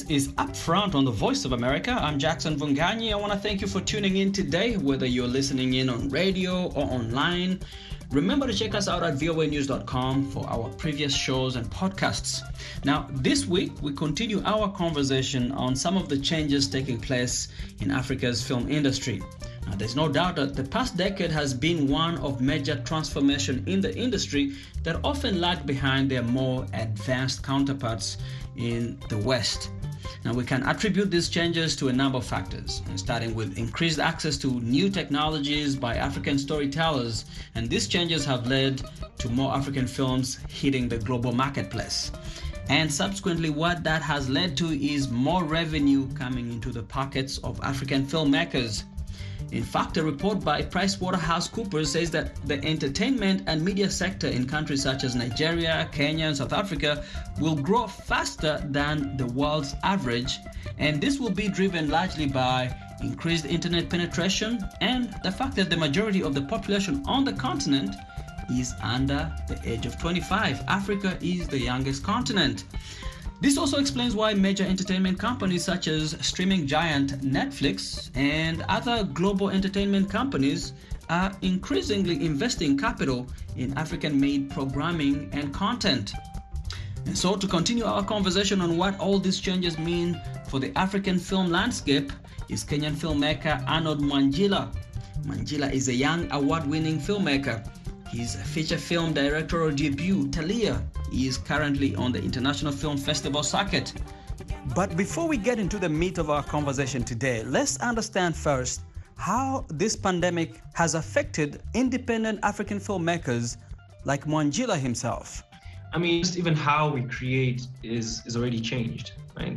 This is Upfront on the Voice of America. I'm Jackson Vunganyi. I want to thank you for tuning in today, whether you're listening in on radio or online. Remember to check us out at voanews.com for our previous shows and podcasts. Now, this week, we continue our conversation on some of the changes taking place in Africa's film industry. Now, there's no doubt that the past decade has been one of major transformation in the industry that often lag behind their more advanced counterparts in the West. Now, we can attribute these changes to a number of factors, starting with increased access to new technologies by African storytellers, and these changes have led to more African films hitting the global marketplace. And subsequently, what that has led to is more revenue coming into the pockets of African filmmakers. In fact, a report by PricewaterhouseCoopers says that the entertainment and media sector in countries such as Nigeria, Kenya, and South Africa will grow faster than the world's average, and this will be driven largely by increased internet penetration and the fact that the majority of the population on the continent is under the age of 25. Africa is the youngest continent. This also explains why major entertainment companies such as streaming giant Netflix and other global entertainment companies are increasingly investing capital in African-made programming and content. And so, to continue our conversation on what all these changes mean for the African film landscape is Kenyan filmmaker Arnold Mwanjila. Mwanjila is a young award-winning filmmaker. His feature film directorial debut, Talia, is currently on the International Film Festival circuit. But before we get into the meat of our conversation today, let's understand first how this pandemic has affected independent African filmmakers like Mwanjila himself. I mean, just even how we create is already changed, right?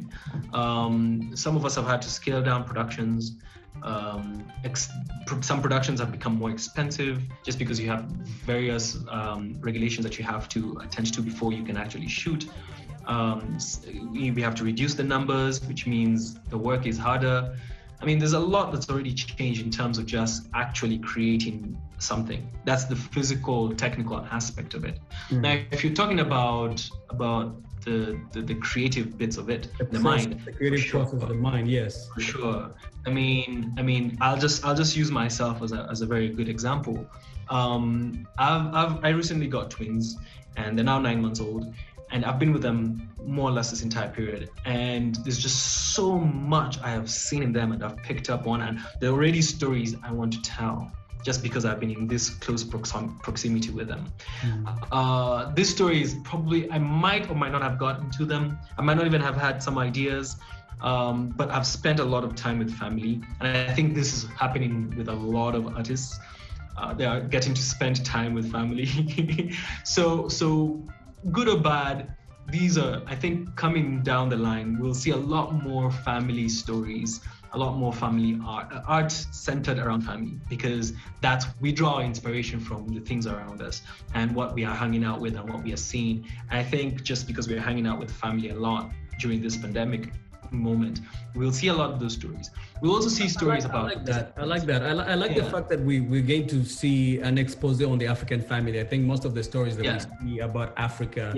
Some of us have had to scale down productions. Some productions have become more expensive just because you have various regulations that you have to attend to before you can actually shoot. We have to reduce the numbers, which means the work is harder. I mean, there's a lot that's already changed in terms of just actually creating something. That's the physical, technical aspect of it. Now, if you're talking about the creative bits of it, the mind, the creative process of the mind, yes, for sure. I mean, I'll just use myself as a very good example. I recently got twins, and they're now 9 months old, and I've been with them more or less this entire period. And there's just so much I have seen in them and I've picked up on, and there are already stories I want to tell, just because I've been in this close proximity with them. This story is probably, I might or might not have gotten to them. I might not even have had some ideas, but I've spent a lot of time with family. And I think this is happening with a lot of artists. They are getting to spend time with family. So good or bad, these are, I think, coming down the line, we'll see a lot more family stories, a lot more family art centered around family, because we draw inspiration from the things around us and what we are hanging out with and what we are seeing. And I think just because we're hanging out with family a lot during this pandemic moment, we'll see a lot of those stories. We'll also see stories about that. I like the fact that we're going to see an expose on the African family. I think most of the stories that we see about Africa,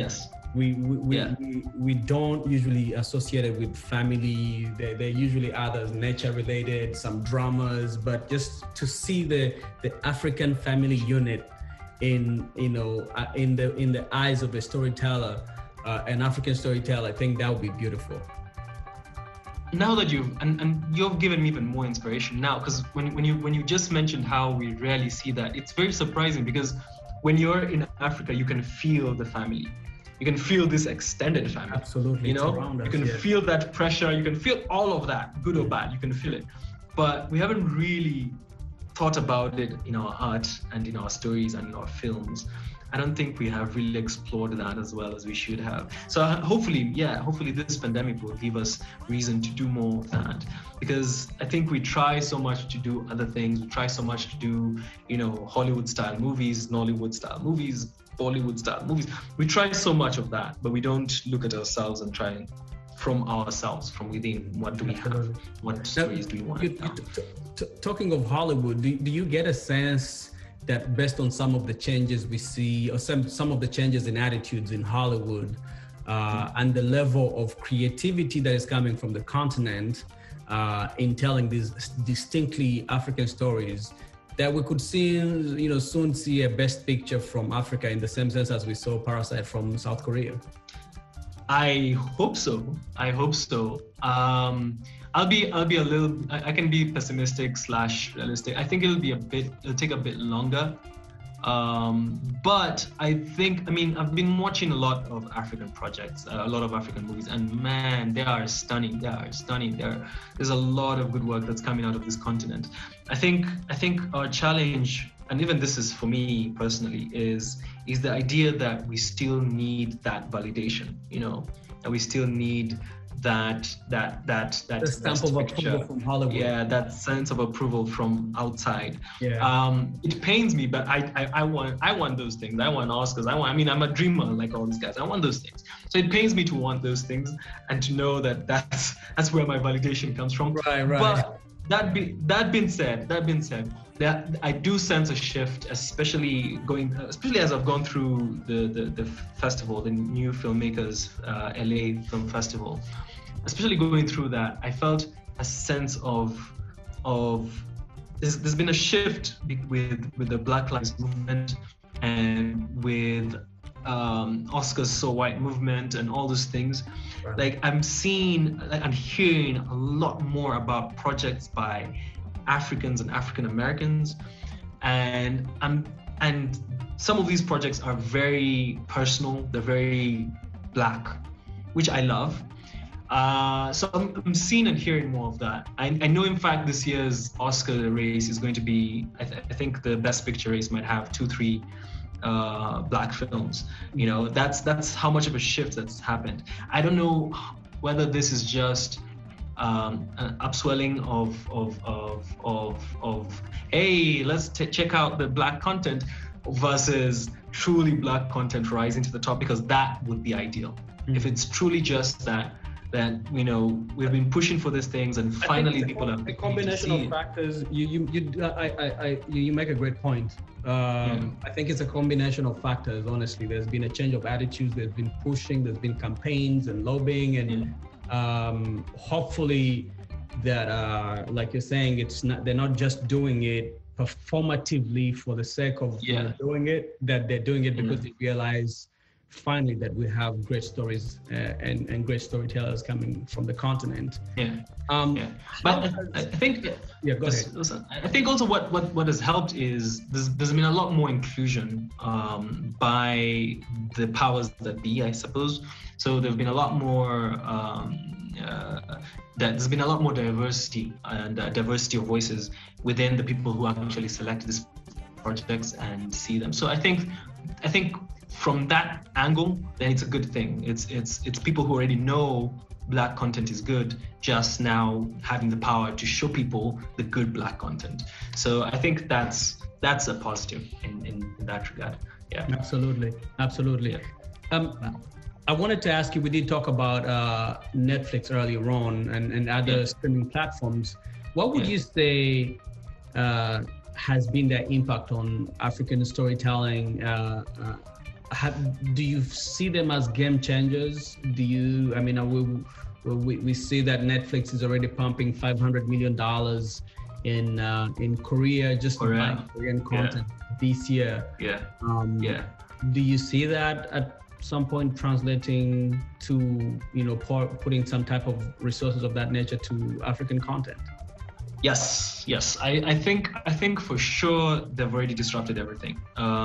we don't usually associate it with family. They're usually either nature related, some dramas, but just to see the African family unit in the eyes of a storyteller, an African storyteller, I think that would be beautiful. Now that you've given me even more inspiration now, because when you just mentioned how we rarely see that, it's very surprising, because when you're in Africa, you can feel the family. You can feel this extended family. Absolutely. You know, you can feel that pressure. You can feel all of that, good or bad. You can feel it. But we haven't really thought about it in our art and in our stories and in our films. I don't think we have really explored that as well as we should have. So hopefully this pandemic will give us reason to do more of that, because I think we try so much to do other things. We try so much to do, Hollywood style movies, Nollywood style movies, Bollywood style movies. We try so much of that, but we don't look at ourselves and try from ourselves, from within, what do we have? What stories do we want to tell? Talking of Hollywood, do you get a sense that based on some of the changes we see, or some of the changes in attitudes in Hollywood, and the level of creativity that is coming from the continent in telling these distinctly African stories, that we could soon see a best picture from Africa in the same sense as we saw Parasite from South Korea? I hope so. I'll be a little, I can be pessimistic / realistic. I think it'll take a bit longer. But I think, I've been watching a lot of African projects, a lot of African movies, and man, they are stunning. There's a lot of good work that's coming out of this continent. I think our challenge, and even this is for me personally, is the idea that we still need that validation, and we still need that stamp of approval from Hollywood. Yeah, that sense of approval from outside. Yeah. It pains me, but I want those things. I want Oscars. I'm a dreamer like all these guys. I want those things. So it pains me to want those things and to know that that's where my validation comes from. Right. But that being said, that I do sense a shift, especially as I've gone through the festival, the New Filmmakers LA Film Festival. Especially going through that, I felt a sense of there's been a shift with the Black Lives Movement and with Oscars So White movement and all those things. Right. Like I'm seeing and hearing a lot more about projects by Africans and African Americans, and some of these projects are very personal. They're very Black, which I love. So I'm seeing and hearing more of that. I know, in fact, this year's Oscar race is going to be, I think the Best Picture race might have 2-3 Black films. That's how much of a shift that's happened. I don't know whether this is just an upswelling of hey, let's check out the Black content, versus truly Black content rising to the top, because that would be ideal. If it's truly just that we've been pushing for these things, and finally people are. The combination of factors. You make a great point. I think it's a combination of factors. Honestly, there's been a change of attitudes. There's been pushing. There's been campaigns and lobbying, and hopefully that, like you're saying, they're not just doing it performatively for the sake of doing it. That they're doing it because they realize finally that we have great stories and great storytellers coming from the continent. But I think go ahead. I think also what has helped is there's been a lot more inclusion by the powers that be, I suppose. So there's been a lot more there's been a lot more diversity and diversity of voices within the people who actually select these projects and see them. So I think from that angle, then it's a good thing. It's people who already know Black content is good, just now having the power to show people the good Black content. So I think that's a positive in that regard. Yeah. Absolutely. Yeah. I wanted to ask you, we did talk about Netflix earlier on and other streaming platforms. What would you say has been their impact on African storytelling? Do you see them as game changers? We see that Netflix is already pumping $500 million in Korea just to buy Korean content this year. Do you see that at some point translating to putting some type of resources of that nature to African content? Yes. I think for sure they've already disrupted everything.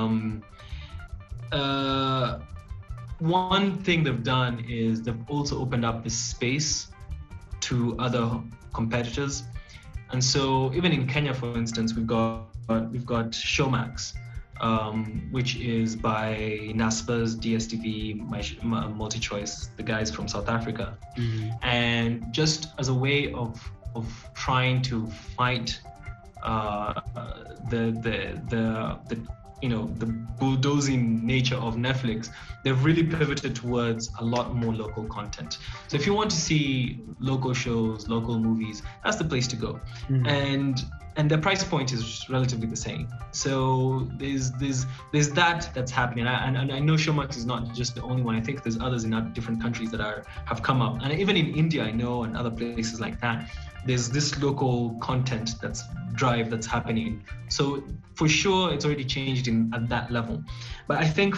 One thing they've done is they've also opened up the space to other competitors, and so even in Kenya, for instance, we've got Showmax, which is by Naspers, DSTV, MultiChoice, the guys from South Africa, and just as a way of trying to fight the the bulldozing nature of Netflix, they've really pivoted towards a lot more local content. So if you want to see local shows, local movies, that's the place to go. And the price point is relatively the same. So there's that's happening. And I know Showmax is not just the only one. I think there's others in different countries that have come up. And even in India, I know, and other places like that, there's this local content that's happening. So for sure, it's already changed at that level. But I think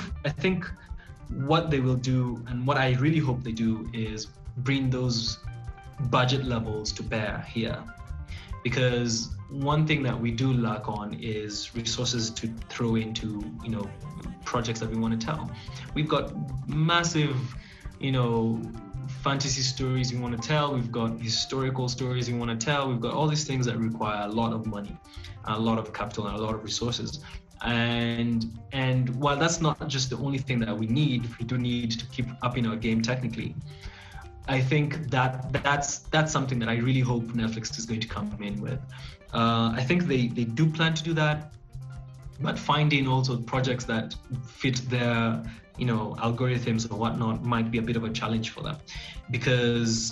what they will do, and what I really hope they do, is bring those budget levels to bear here. Because one thing that we do lack on is resources to throw into, projects that we want to tell. We've got massive, fantasy stories we want to tell. We've got historical stories we want to tell. We've got all these things that require a lot of money, a lot of capital, and a lot of resources. And while that's not just the only thing that we do need to keep upping our game technically. I think that's something that I really hope Netflix is going to come in with. I think they do plan to do that, but finding also projects that fit their algorithms or whatnot might be a bit of a challenge for them, because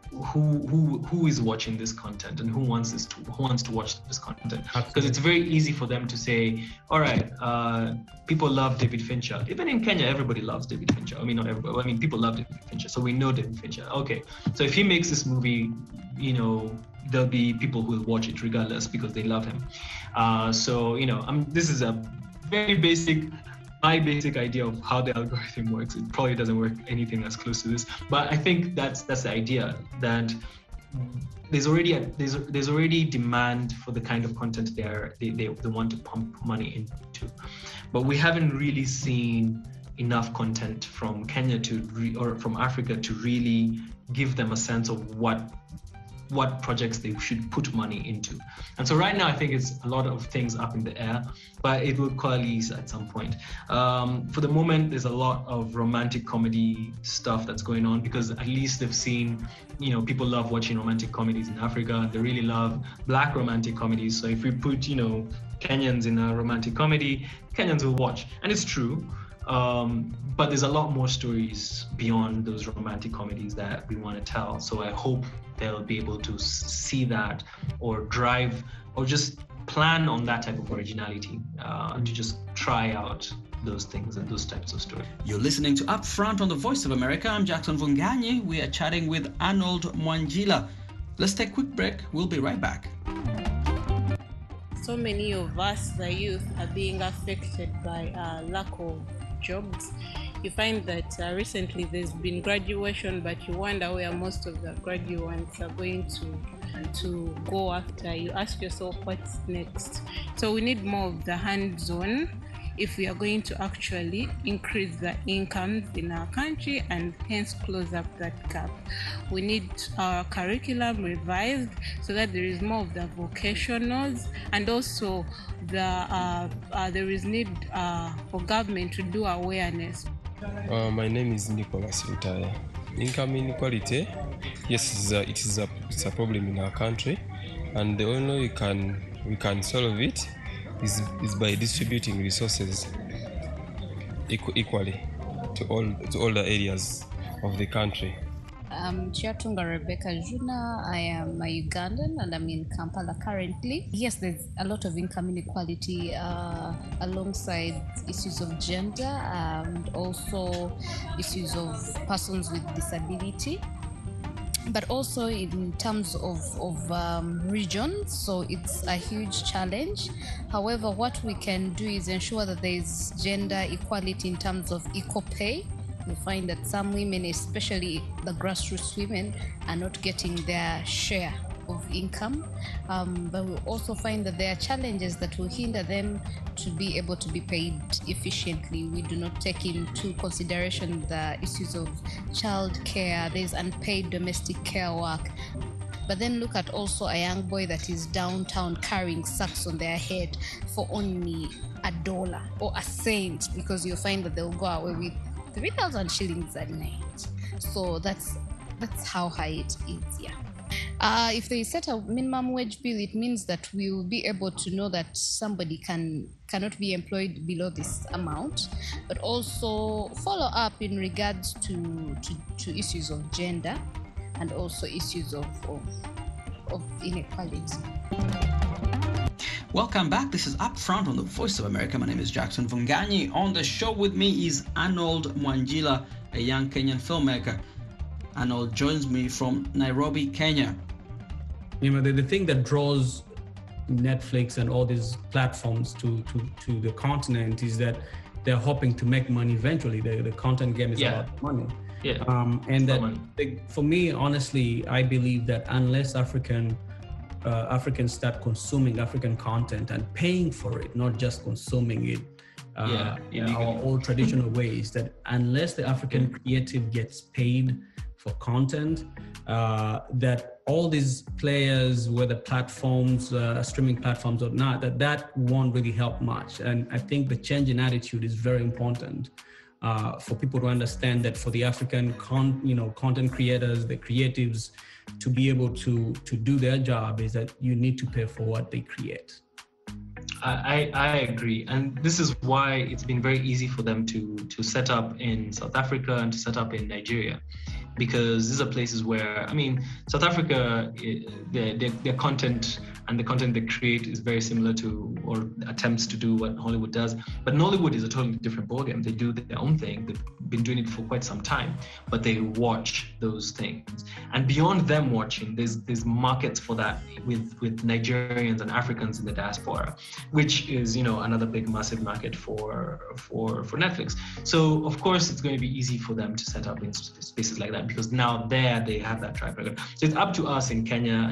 who is watching this content and who wants to watch this content? Because it's very easy for them to say, all right, people love David Fincher. Even in Kenya, everybody loves David Fincher. I mean, not everybody. I mean, people love David Fincher, so we know David Fincher. Okay, so if he makes this movie, there'll be people who will watch it regardless because they love him. This is a very my basic idea of how the algorithm works. It probably doesn't work anything as close to this, but I think that's the idea, that there's already demand for the kind of content they want to pump money into, but we haven't really seen enough content from Kenya or from Africa to really give them a sense of what projects they should put money into. And so right now, I think it's a lot of things up in the air, but it will coalesce at some point. For the moment, there's a lot of romantic comedy stuff that's going on, because at least they've seen, people love watching romantic comedies in Africa. They really love Black romantic comedies. So if we put, Kenyans in a romantic comedy, Kenyans will watch. And it's true. But there's a lot more stories beyond those romantic comedies that we want to tell. So I hope they'll be able to see that, or drive, or just plan on that type of originality, to just try out those things and those types of stories. You're listening to Upfront on the Voice of America. I'm Jackson Vunganyi. We are chatting with Arnold Mwangila. Let's take a quick break. We'll be right back. So many of us, the youth, are being affected by lack of jobs. You find that recently there's been graduation, but you wonder where most of the graduates are going to go after. You ask yourself, what's next? So we need more of the hands-on if we are going to actually increase the incomes in our country and hence close up that gap. We need our curriculum revised so that there is more of the vocationals, and also there is need for government to do awareness. My name is Nicholas Rutaya. Income inequality, yes, it's a problem in our country, and the only way we can solve it is by distributing resources equally to all the areas of the country. I'm Chiatunga Rebecca Juna. I am a Ugandan and I'm in Kampala currently. Yes, there's a lot of income inequality alongside issues of gender and also issues of persons with disability, but also in terms of regions, so it's a huge challenge. However, what we can do is ensure that there is gender equality in terms of equal pay. We find that some women, especially the grassroots women, are not getting their share of income, but we also find that there are challenges that will hinder them to be able to be paid efficiently. We do not take into consideration the issues of child care. There's unpaid domestic care work. But then look at also a young boy that is downtown carrying sacks on their head for only $1 or a cent, because you'll find that they'll go away with 3,000 shillings a night. So that's how high it is, yeah. If they set a minimum wage bill, it means that we will be able to know that somebody cannot be employed below this amount, but also follow up in regards to issues of gender and also issues of inequality. Welcome back. This is Upfront on the Voice of America. My name is Jackson Vunganyi. On the show with me is Arnold Mwanjila, a young Kenyan filmmaker. Arnold joins me from Nairobi, Kenya. You know, the thing that draws Netflix and all these platforms to the continent is that they're hoping to make money eventually. The content game is about money. Yeah. And that for me, honestly, I believe that unless Africans start consuming African content and paying for it, not just consuming it in our old traditional ways, that unless the African creative gets paid for content, that all these players, whether platforms, streaming platforms or not, that won't really help much. And I think the change in attitude is very important for people to understand that for the African content creators, the creatives, to be able to do their job is that you need to pay for what they create. I agree, and this is why it's been very easy for them to set up in South Africa and to set up in Nigeria, because these are places where, I mean, South Africa, their content and the content they create is very similar to, or attempts to do, what Hollywood does. But Nollywood is a totally different ballgame. They do their own thing. They've been doing it for quite some time, but they watch those things. And beyond them watching, there's markets for that with Nigerians and Africans in the diaspora, which is, another big, massive market for Netflix. So of course, it's going to be easy for them to set up in spaces like that, because now they have that track record. So it's up to us in Kenya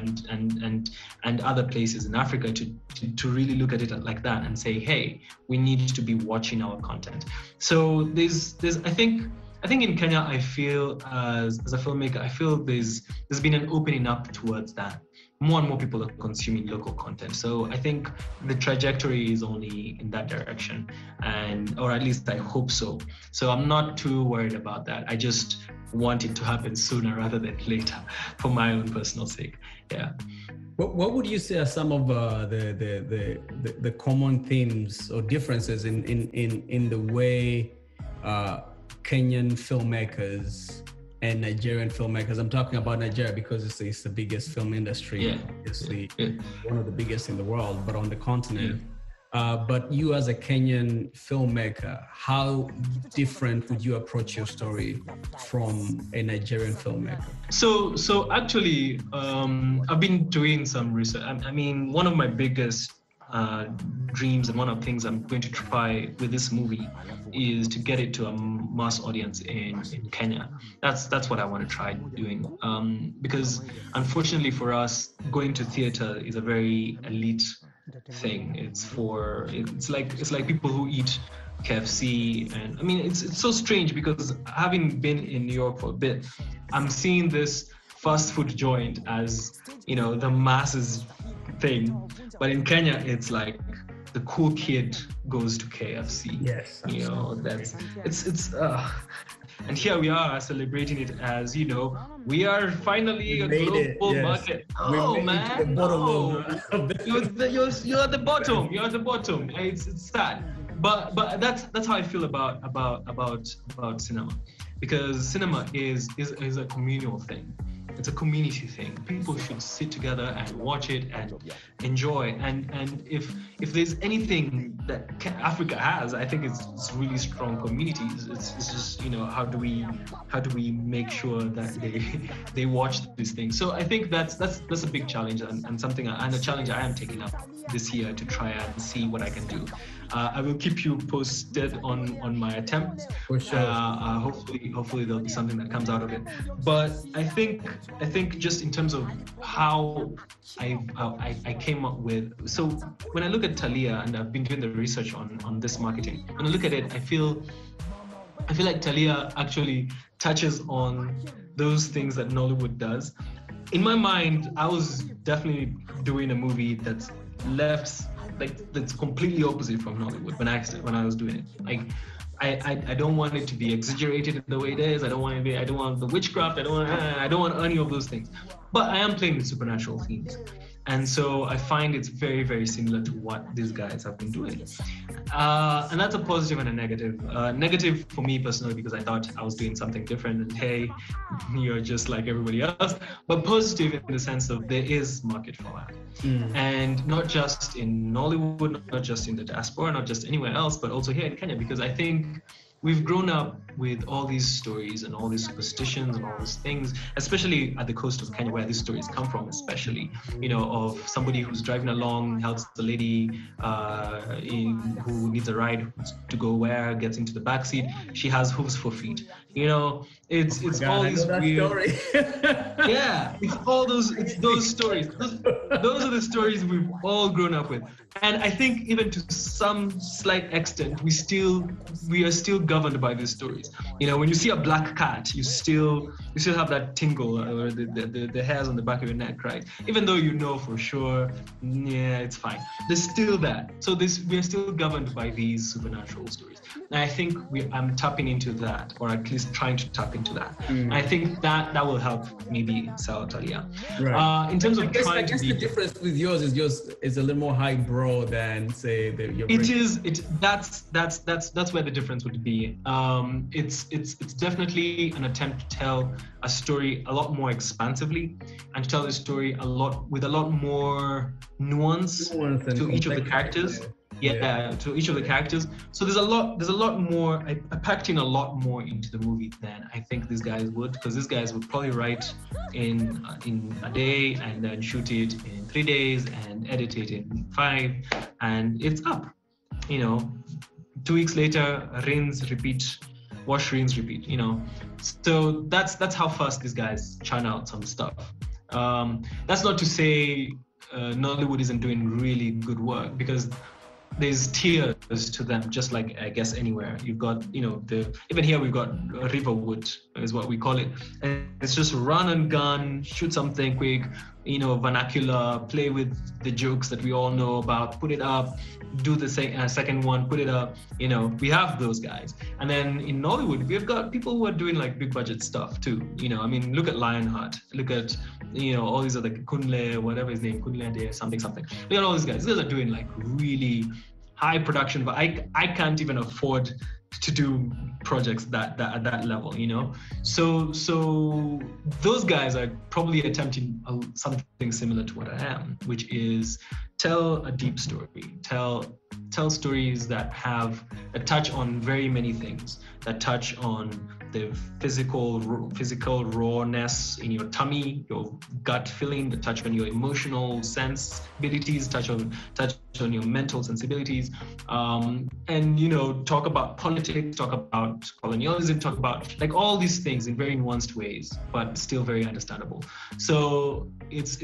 and other places in Africa to really look at it like that and say, hey, we need to be watching our content. So there's I think in Kenya, I feel as a filmmaker, I feel there's been an opening up towards that. More and more people are consuming local content. So I think the trajectory is only in that direction, or at least I hope so. So I'm not too worried about that. I just want it to happen sooner rather than later for my own personal sake. Yeah. What would you say are some of the common themes or differences in the way Kenyan filmmakers and Nigerian filmmakers? I'm talking about Nigeria because it's the biggest film industry, obviously one of the biggest in the world, but on the continent. But you as a Kenyan filmmaker, how different would you approach your story from a Nigerian filmmaker? So actually, I've been doing some research. I mean, one of my biggest dreams and one of the things I'm going to try with this movie is to get it to a mass audience in Kenya. That's what I want to try doing, because unfortunately for us, going to theater is a very elite thing. It's like people who eat KFC, and I mean it's so strange because having been in New York for a bit, I'm seeing this fast food joint as the masses thing, but in Kenya it's like the cool kid goes to KFC. Yes, that's it's and here we are celebrating it as we are finally a global market. Oh man, you're at the bottom. You're at the bottom. It's sad, but that's how I feel about cinema, because cinema is a communal thing. It's a community thing. People should sit together and watch it and enjoy. And if there's anything that Africa has, I think it's really strong communities. It's just how do we make sure that they watch these things. So I think that's a big challenge and something and a challenge I am taking up this year to try and see what I can do. I will keep you posted on my attempts. For sure. Hopefully there'll be something that comes out of it. But I think just in terms of how I came up with, so when I look at Talia, and I've been doing the research on this marketing, when I look at it, I feel like Talia actually touches on those things that Nollywood does. In my mind, I was definitely doing a movie that's completely opposite from Nollywood when I was doing it. Like I don't want it to be exaggerated in the way it is. I don't want the witchcraft. I don't want any of those things. But I am playing with supernatural themes. And so I find it's very, very similar to what these guys have been doing. And that's a positive and a negative. Negative for me personally, because I thought I was doing something different and hey, you're just like everybody else. But positive in the sense of there is market for that. And not just in Nollywood, not just in the diaspora, not just anywhere else, but also here in Kenya, because I think we've grown up with all these stories and all these superstitions and all these things, especially at the coast of Kenya, where these stories come from, especially, of somebody who's driving along, helps the lady who needs a ride to go where, gets into the backseat. She has hooves for feet. It's all these weird story. Yeah, it's those stories. Those are the stories we've all grown up with. And I think even to some slight extent, we are still governed by these stories. When you see a black cat, you still have that tingle or the hairs on the back of your neck, right? Even though for sure, yeah, it's fine. There's still that. So we are still governed by these supernatural stories. And I think I'm tapping into that, or at least trying to tap into that. And I think that will help maybe sell Talia. Right. In terms of I guess the difference with yours is a little more highbrow than say your. That's where the difference would be. It's definitely an attempt to tell a story a lot more expansively and to tell the story with a lot more nuance to each of the characters. To each of the characters. So there's a lot more. I packed in a lot more into the movie than I think these guys would, because these guys would probably write in a day and then shoot it in 3 days and edit it in 5, and it's up. 2 weeks later, rinse, repeat, wash, rinse, repeat. So that's how fast these guys churn out some stuff. That's not to say Nollywood isn't doing really good work, because there's tiers to them, just like I guess anywhere. You've got, even here we've got Riverwood is what we call it. And it's just run and gun, shoot something quick, vernacular, play with the jokes that we all know about, put it up, do the second one, put it up, we have those guys. And then in Nollywood, we've got people who are doing like big budget stuff too. Look at Lionheart, look at, all these other Kunle, whatever his name, Kunle, something. Look at all these guys. These guys are doing like really high production, but I can't even afford to do projects that at that level, So those guys are probably attempting something similar to what I am, which is tell a deep story, tell stories that touch on very many things, that touch on the physical rawness in your tummy, your gut feeling, that touch on your emotional sensibilities, touch on your mental sensibilities, and talk about politics, talk about colonialism, talk about like all these things in very nuanced ways, but still very understandable. So it's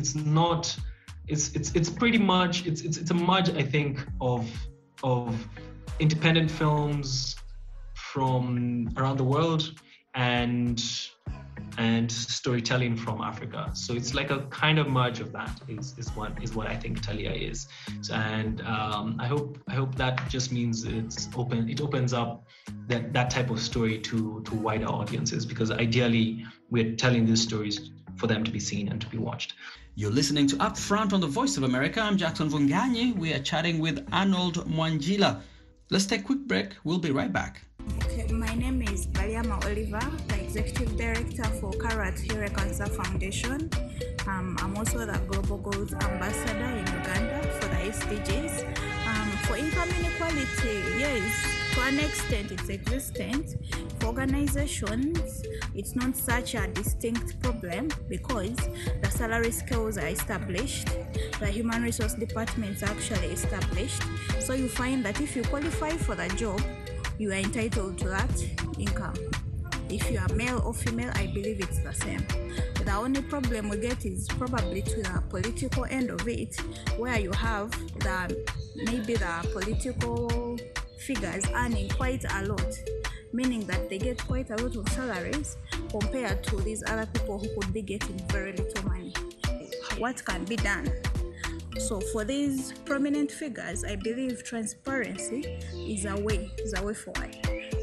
pretty much it's a merge, I think, of independent films from around the world and storytelling from Africa. So it's like a kind of merge of that is what I think Talia is. And I hope that just means it opens up that type of story to wider audiences, because ideally we're telling these stories for them to be seen and to be watched. You're listening to Upfront on the Voice of America. I'm Jackson Vunganyi. We are chatting with Arnold Mwangila. Let's take a quick break. We'll be right back. Okay, my name is Baliama Oliver, the Executive Director for Karat Here Cancer Foundation. I'm also the Global Goals Ambassador in Uganda for the SDGs. For income inequality, yes, to an extent it's existent. For organizations, it's not such a distinct problem because the salary scales are established, the human resource departments are actually established. So you find that if you qualify for the job, you are entitled to that income. If you are male or female, I believe it's the same. The only problem we get is probably to the political end of it, where you have maybe the political figures earning quite a lot, meaning that they get quite a lot of salaries compared to these other people who could be getting very little money. What can be done? So for these prominent figures, I believe transparency is a way forward.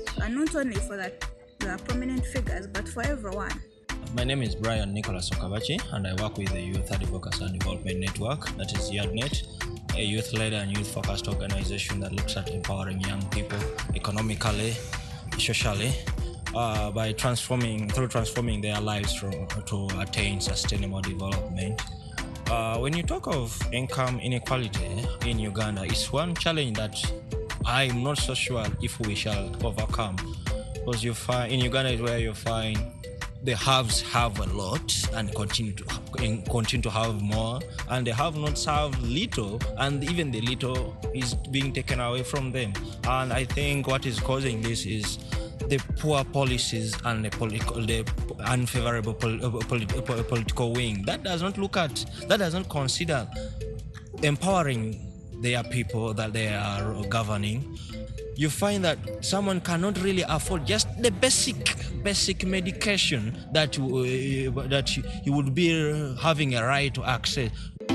not only for the prominent figures, but for everyone. My name is Brian Nicholas Okabachi, and I work with the Youth Advocacy and Development Network, that is YADNET, a youth-led and youth-focused organization that looks at empowering young people economically, socially, by transforming their lives to attain sustainable development. When you talk of income inequality in Uganda, it's one challenge that I'm not so sure if we shall overcome, because you find in Uganda is where you find the haves have a lot and continue to have more, and the have-nots have little, and even the little is being taken away from them. And I think what is causing this is the poor policies and the unfavorable political wing that doesn't consider empowering their people that they are governing. You find that someone cannot really afford just the basic medication that you would be having a right to access.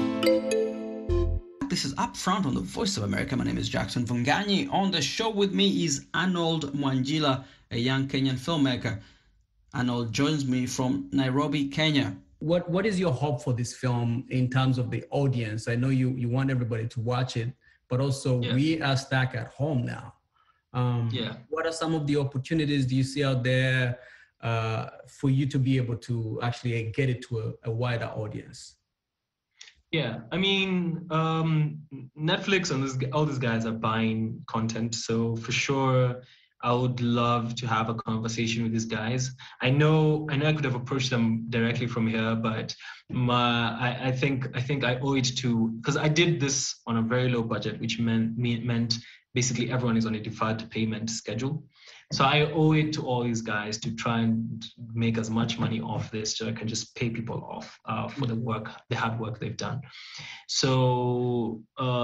This is Up Front on the Voice of America. My name is Jackson Vunganyi. On the show with me is Arnold Mwanjila, a young Kenyan filmmaker. Arnold joins me from Nairobi, Kenya. What is your hope for this film in terms of the audience? I know you want everybody to watch it, but also we are stuck at home now. What are some of the opportunities do you see out there for you to be able to actually get it to a wider audience? Yeah, I mean, Netflix and all these guys are buying content. So for sure, I would love to have a conversation with these guys. I know I could have approached them directly from here, but I think I owe it to, because I did this on a very low budget, which meant basically everyone is on a deferred payment schedule. So I owe it to all these guys to try and make as much money off this so I can just pay people off for the hard work they've done. So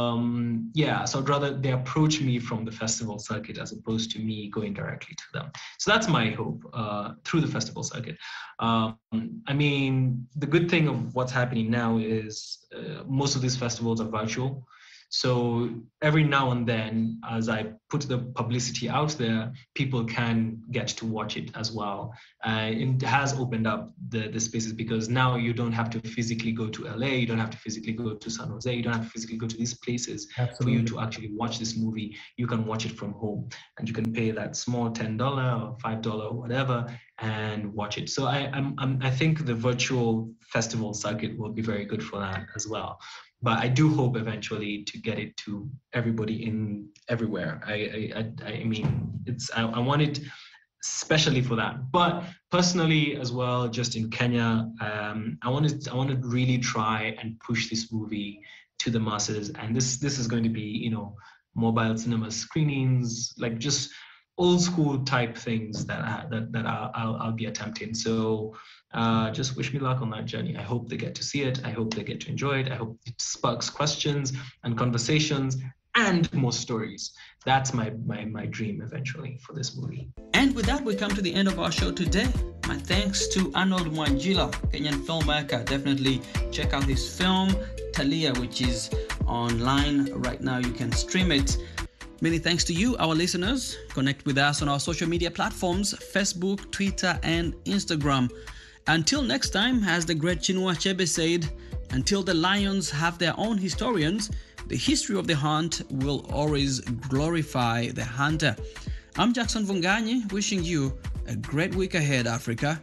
so I'd rather they approach me from the festival circuit as opposed to me going directly to them. So that's my hope through the festival circuit. I mean, the good thing of what's happening now is most of these festivals are virtual. So every now and then, as I put the publicity out there, people can get to watch it as well. It has opened up the spaces, because now you don't have to physically go to LA, you don't have to physically go to San Jose, you don't have to physically go to these places for you to actually watch this movie. You can watch it from home, and you can pay that small $10 or $5 or whatever and watch it. So I think the virtual festival circuit will be very good for that as well. But I do hope eventually to get it to everybody everywhere. I mean, I want it especially for that. But personally as well, just in Kenya, I want to really try and push this movie to the masses. And this is going to be, mobile cinema screenings, like just old school type things that I'll be attempting. So just wish me luck on that journey. I hope they get to see it. I hope they get to enjoy it. I hope it sparks questions and conversations and more stories. That's my dream eventually for this movie. And with that, we come to the end of our show today. My thanks to Arnold Mwanjila, Kenyan filmmaker. Definitely check out his film, Talia, which is online right now. You can stream it. Many thanks to you, our listeners. Connect with us on our social media platforms, Facebook, Twitter, and Instagram. Until next time, as the great Chinua Achebe said, until the lions have their own historians, the history of the hunt will always glorify the hunter. I'm Jackson Vunganyi, wishing you a great week ahead, Africa.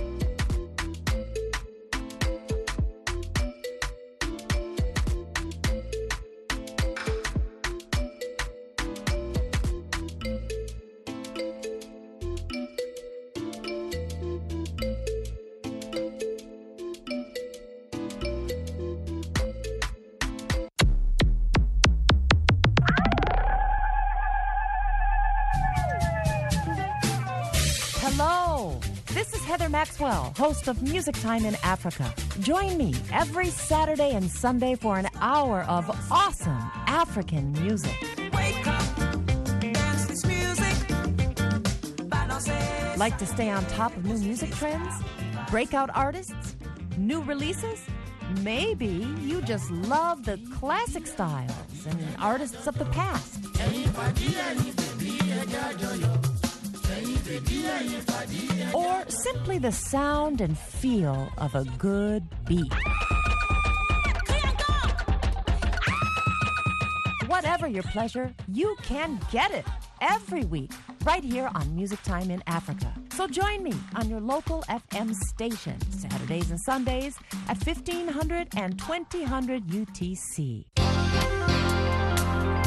Hello, this is Heather Maxwell, host of Music Time in Africa. Join me every Saturday and Sunday for an hour of awesome African music. Wake up, dance this music. Like to stay on top of new music trends? Breakout artists? New releases? Maybe you just love the classic styles and artists of the past. or simply the sound and feel of a good beat. Whatever your pleasure, you can get it every week right here on Music Time in Africa. So join me on your local FM station Saturdays and Sundays at 1500 and 2000 UTC.